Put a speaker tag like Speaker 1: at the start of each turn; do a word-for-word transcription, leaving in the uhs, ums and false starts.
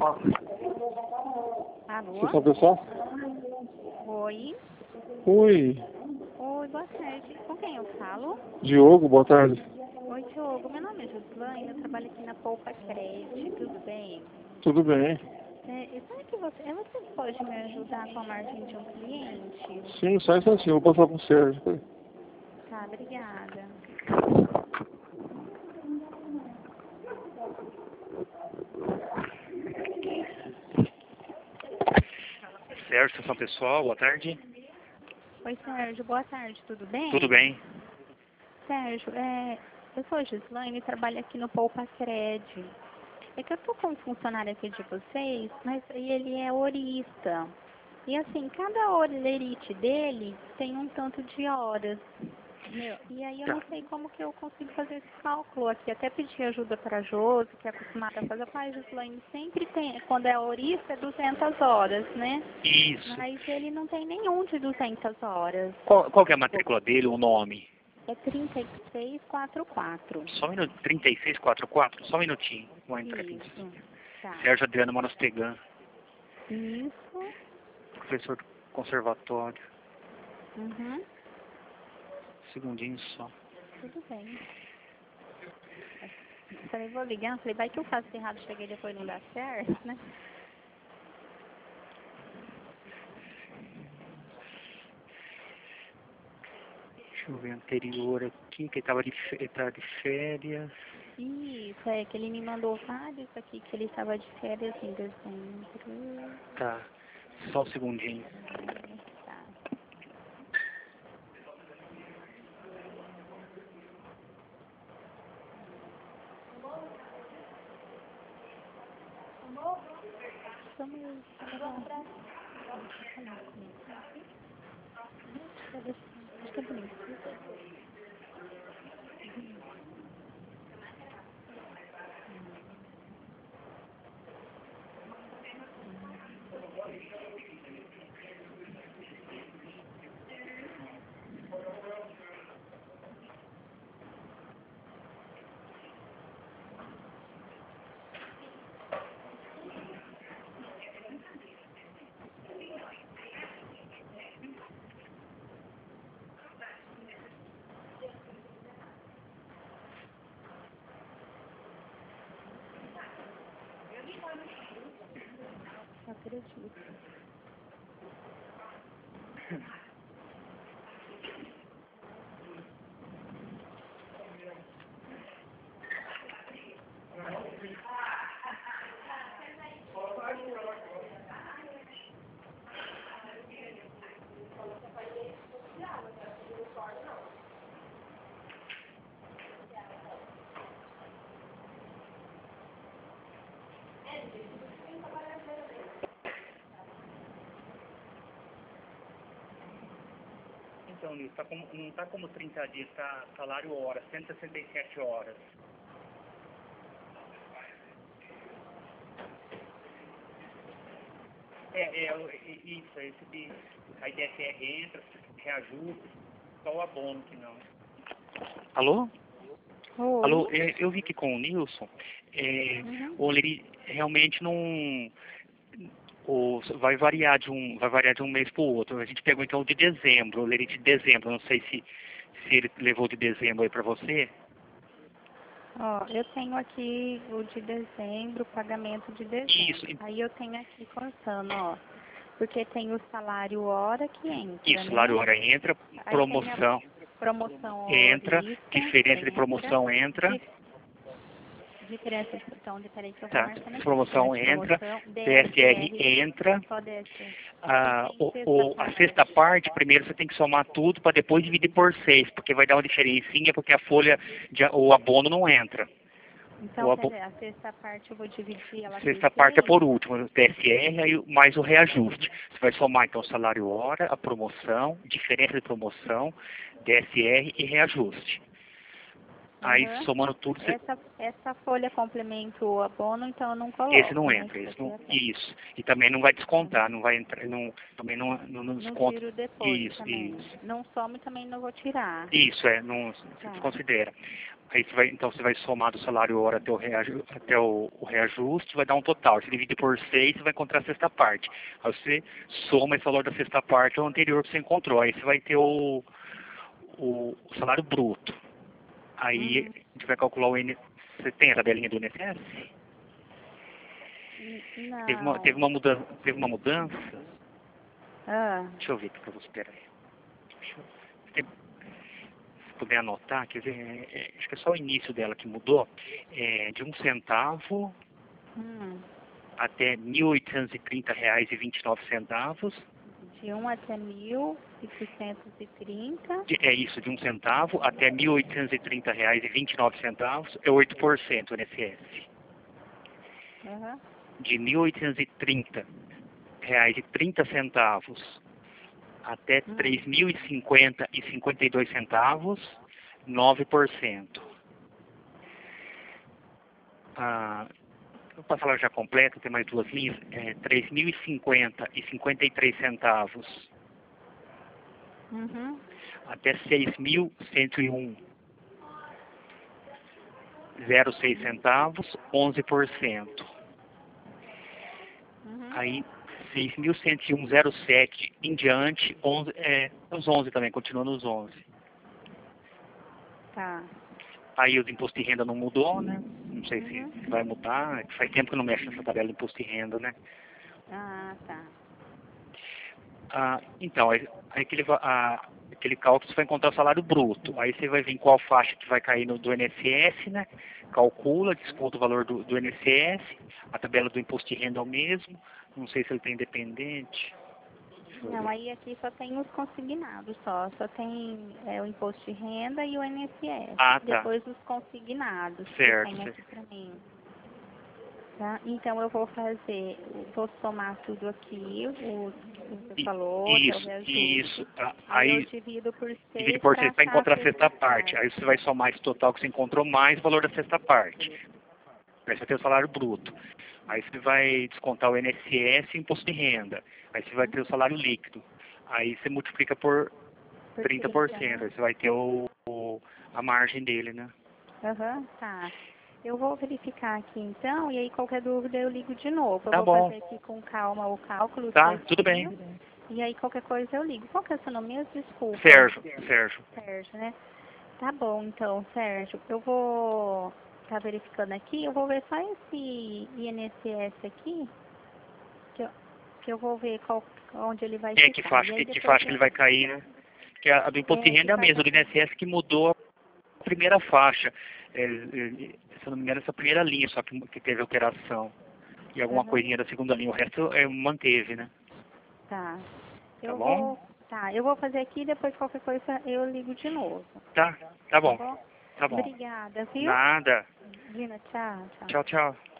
Speaker 1: Alô?
Speaker 2: Você sabe pessoal?
Speaker 1: Oi.
Speaker 2: Oi,
Speaker 1: Oi, boa tarde. Com quem eu falo?
Speaker 2: Diogo, boa tarde.
Speaker 1: Oi, Diogo. Meu nome é Joslaine, eu trabalho aqui na Poupa Crédito, tudo bem?
Speaker 2: Tudo bem?
Speaker 1: É, e sabe que você, é, você pode me ajudar com a margem de um cliente?
Speaker 2: Sim, só um instantinho, vou passar pro Sérgio.
Speaker 1: Tá, obrigada.
Speaker 3: Sérgio, Sessão Pessoal, boa tarde.
Speaker 1: Oi, Sérgio, boa tarde, tudo bem?
Speaker 3: Tudo bem?
Speaker 1: Sérgio, é, eu sou a Gislaine e trabalho aqui no Poupa Crédito. É que eu tô com um funcionário aqui de vocês, mas e ele é horista. E assim, cada holerite dele tem um tanto de horas. Meu, e aí eu
Speaker 3: Tá.
Speaker 1: não sei como que eu consigo fazer esse cálculo aqui. Até pedi ajuda para a Josi, que é acostumada a fazer. Pai, Gislaine, sempre tem, quando é horista, é duzentas horas, né?
Speaker 3: Isso.
Speaker 1: Mas ele não tem nenhum de duzentas horas.
Speaker 3: Qual, qual que é a matrícula dele, o nome?
Speaker 1: É trinta e seis quarenta e quatro.
Speaker 3: Só um minuto, trinta e seis quarenta e quatro? Só um minutinho. Vou entrar aqui.
Speaker 1: Isso. Tá.
Speaker 3: Sérgio Adriano Manostegan,
Speaker 1: Isso.
Speaker 3: professor do conservatório.
Speaker 1: Uhum.
Speaker 3: Segundinho só.
Speaker 1: Tudo bem. Eu falei, vou ligar. Falei, vai que eu faço errado, cheguei depois não dá certo, né?
Speaker 3: Deixa eu ver anterior aqui, que ele estava de, fe- ele tá de férias.
Speaker 1: Isso, é que ele me mandou vários aqui que ele estava de férias em dezembro.
Speaker 3: Tá. Só um segundinho.
Speaker 1: Tá. Vamos falar. Acho que é bonito. Eu acredito.
Speaker 3: Então, Nilson, tá como, não está como trinta dias, está salário hora, cento e sessenta e sete horas. É, é, o- i- isso, é esse de, aí D S R entra, reajuste, só o abono que não. Alô? Alô,
Speaker 1: Oi.
Speaker 3: é, eu vi que com o Nilson, é,
Speaker 1: Uhum.
Speaker 3: o ele realmente não... O, vai variar de um vai variar de um mês para o outro. A gente pegou então o de dezembro, o lerite de dezembro. Não sei se, se ele levou de dezembro aí para você.
Speaker 1: Ó, eu tenho aqui o de dezembro, o pagamento de dezembro.
Speaker 3: Isso,
Speaker 1: Aí eu tenho aqui contando, ó. Porque tem o salário hora que entra,
Speaker 3: isso,
Speaker 1: né?
Speaker 3: salário hora entra,
Speaker 1: Aí tem a
Speaker 3: promoção
Speaker 1: promoção
Speaker 3: entra,
Speaker 1: horista,
Speaker 3: diferença de
Speaker 1: entra.
Speaker 3: promoção entra,
Speaker 1: Di- Diferença de então, peraí que eu vou
Speaker 3: tá,
Speaker 1: marcando aqui. Diferença
Speaker 3: promoção
Speaker 1: de
Speaker 3: entra,
Speaker 1: promoção,
Speaker 3: D S R
Speaker 1: D S R,
Speaker 3: entra,
Speaker 1: só D S R. E
Speaker 3: a,
Speaker 1: tem
Speaker 3: o,
Speaker 1: sexta
Speaker 3: o- a
Speaker 1: parte.
Speaker 3: sexta parte, primeiro você tem que somar tudo para depois dividir por seis, porque vai dar uma diferencinha, porque a folha, de, o abono não entra.
Speaker 1: Então,
Speaker 3: O abo,
Speaker 1: peraí, a sexta parte eu vou dividir ela por
Speaker 3: sexta parte é
Speaker 1: seis.
Speaker 3: por último, o D S R aí o- mais o reajuste. Você vai somar então o salário hora, a promoção, diferença de promoção, D S R e reajuste. Aí
Speaker 1: Aham.
Speaker 3: somando tudo, você...
Speaker 1: Essa, essa folha complementa o abono, então eu não coloco.
Speaker 3: esse não
Speaker 1: né,
Speaker 3: entra,
Speaker 1: que
Speaker 3: esse
Speaker 1: você
Speaker 3: não,
Speaker 1: tem.
Speaker 3: isso. E também não vai descontar, não vai entrar, não, também não, não, não
Speaker 1: Não
Speaker 3: desconta.
Speaker 1: tiro depois
Speaker 3: Isso,
Speaker 1: também.
Speaker 3: isso.
Speaker 1: Não somo e também não vou tirar.
Speaker 3: Isso, é, não se
Speaker 1: Tá.
Speaker 3: desconsidera. Aí você vai, então você vai somar do salário hora até o, reaju, até o, o reajuste, vai dar um total. Você divide por seis, você vai encontrar a sexta parte. Aí você soma esse valor da sexta parte ao anterior que você encontrou. Aí você vai ter o, o, o salário bruto. Aí
Speaker 1: Uhum.
Speaker 3: a gente vai calcular o I N S S. Você tem a tabelinha do I N S S?
Speaker 1: N-
Speaker 3: Teve uma,
Speaker 1: Não.
Speaker 3: teve uma mudança, teve uma mudança.
Speaker 1: Ah,
Speaker 3: Deixa eu ver aqui pra você, peraí. Deixa eu, se se puder anotar, quer dizer, é, é, acho que é só o início dela que mudou. É, de um centavo
Speaker 1: hum.
Speaker 3: até mil oitocentos e trinta reais e vinte e nove centavos.
Speaker 1: De um até mil oitocentos e trinta.
Speaker 3: De- É isso, de um centavo até mil oitocentos e trinta reais e vinte e nove centavos é oito por cento o I N S S.
Speaker 1: Aham.
Speaker 3: De mil oitocentos e trinta reais e trinta centavos até
Speaker 1: Hum.
Speaker 3: três mil e cinquenta e cinquenta e dois centavos, nove por cento. Ah, para falar já completo, tem mais duas linhas, é, três mil e cinquenta e cinquenta e três centavos
Speaker 1: Uhum.
Speaker 3: até seis mil cento e um vírgula zero seis centavos, onze por cento.
Speaker 1: Uhum.
Speaker 3: Aí seis mil cento e um vírgula zero sete em diante, onze, é, os onze também, continua nos onze.
Speaker 1: Tá.
Speaker 3: Aí o imposto de renda não mudou, né? Não sei se
Speaker 1: Uhum.
Speaker 3: vai mudar. Faz tempo que eu não mexo nessa tabela de imposto de renda, né?
Speaker 1: Ah, tá.
Speaker 3: Ah, então, aí, aí aquele, va- ah, aquele cálculo você vai encontrar o salário bruto. Aí você vai ver em qual faixa que vai cair no do I N S S, né? Calcula, desconta o valor do, do I N S S. A tabela do imposto de renda é o mesmo. Não sei se ele tem independente. Deixa eu
Speaker 1: Não,
Speaker 3: ver.
Speaker 1: aí aqui só tem os consignados só. Só tem é, o imposto de renda e o I N S S.
Speaker 3: Ah, tá.
Speaker 1: Depois os consignados que
Speaker 3: Certo,
Speaker 1: tem
Speaker 3: certo.
Speaker 1: aqui pra mim. Tá? Então eu vou fazer, vou somar tudo aqui, o que você
Speaker 3: I-
Speaker 1: falou, até o
Speaker 3: Isso,
Speaker 1: reajuste.
Speaker 3: isso. Ah,
Speaker 1: Aí eu
Speaker 3: Aí
Speaker 1: divido por
Speaker 3: divide
Speaker 1: seis
Speaker 3: por
Speaker 1: para
Speaker 3: seis para
Speaker 1: achar a
Speaker 3: encontrar a
Speaker 1: sexta
Speaker 3: sexta parte.
Speaker 1: parte.
Speaker 3: Aí você vai somar esse total que você encontrou mais o valor da sexta parte. Aí você tem o salário bruto. Aí você vai descontar o I N S S e imposto de renda. Aí você vai ter o salário líquido. Aí você multiplica por
Speaker 1: Por
Speaker 3: trinta por
Speaker 1: trinta,
Speaker 3: cento.
Speaker 1: né?
Speaker 3: Aí você vai ter o, o- a margem dele, né?
Speaker 1: Aham, tá. Eu vou verificar aqui então, e aí qualquer dúvida eu ligo de novo. Eu
Speaker 3: Tá
Speaker 1: vou
Speaker 3: bom.
Speaker 1: fazer aqui com calma o cálculo
Speaker 3: Tá, tudo
Speaker 1: certinho,
Speaker 3: bem.
Speaker 1: e aí qualquer coisa eu ligo. Qual que é o seu nome mesmo? Desculpa.
Speaker 3: Sérgio, Sérgio.
Speaker 1: Sérgio, né? Tá bom, então, Sérgio. Eu vou tá verificando aqui, eu vou ver só esse I N S S aqui, que eu, que eu vou ver qual, onde ele vai
Speaker 3: É, que
Speaker 1: ficar.
Speaker 3: faixa,
Speaker 1: E
Speaker 3: que,
Speaker 1: aí
Speaker 3: que
Speaker 1: depois
Speaker 3: faixa que
Speaker 1: eu,
Speaker 3: ele vai cair, né? Que a, a do imposto de
Speaker 1: é, que
Speaker 3: renda é a mesma,
Speaker 1: faixa
Speaker 3: do I N S S que mudou a primeira faixa. É, é, se eu não me engano, essa primeira linha só que, que teve alteração. E alguma
Speaker 1: aham,
Speaker 3: coisinha da segunda linha. O resto é, manteve, né?
Speaker 1: tá.
Speaker 3: Tá
Speaker 1: Eu
Speaker 3: bom?
Speaker 1: vou, tá, eu vou fazer aqui, depois qualquer coisa eu ligo de novo.
Speaker 3: Tá, tá
Speaker 1: Tá
Speaker 3: bom.
Speaker 1: bom?
Speaker 3: Tá bom.
Speaker 1: Obrigada, viu?
Speaker 3: Nada.
Speaker 1: Dina, tchau, tchau.
Speaker 3: Tchau, tchau.